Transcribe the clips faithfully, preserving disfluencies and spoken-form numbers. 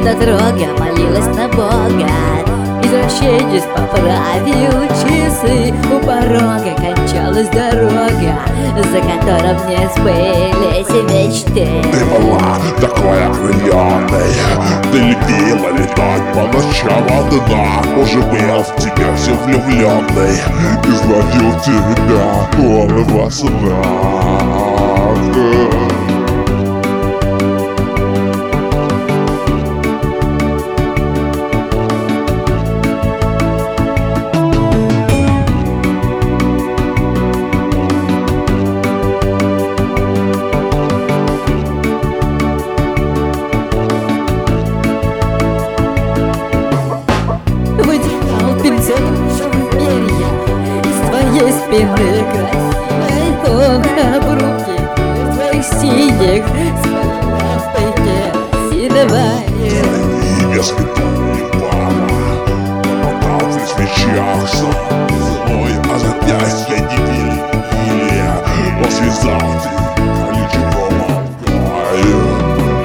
недотрога молилась на Бога. Извращенец поправил часы, у порога кончалась дорога, за которым не сбылись мечты. Ты была такой окрыленной, ты любила летать по ночам одна. Уже был в тебя все влюбленный, изловил тебя голый во снах. Вытекал пинцетом перья из твоей спины, красивой обруки твоих синих, синовая. Имя святое пара, попал в свечах злой, а запястья не били, или посвязал ты колючим молоком.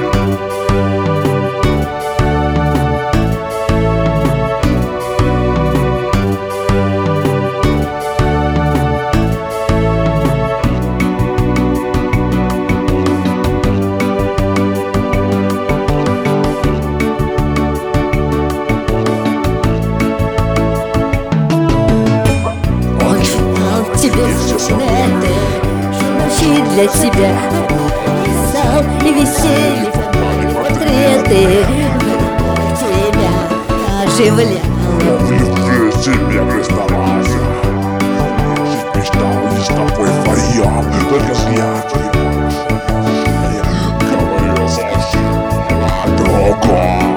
Тебе сонеты, ночи для тебя писал и висели портреты, тебя оживлял. В любви тебе признавался, жить мечтал лишь с тобой вдвоем, только взгляд его говорил совсем о другом.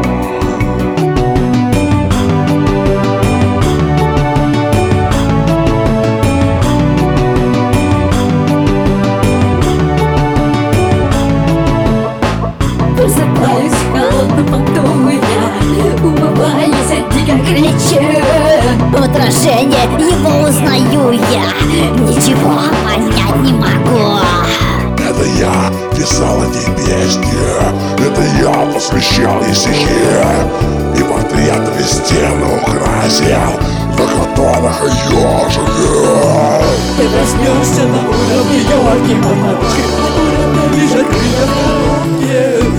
Просыпаюсь в холодном поту, я умываюсь, дико кричу. В отражении его узнаю я, ничего понять не могу. Это я писал эти песни, это я посвящал ей стихи, и портреты стены украсил, на которых ее живет. Ты проснешься на уровне Георгия, на уровне лишь крылья в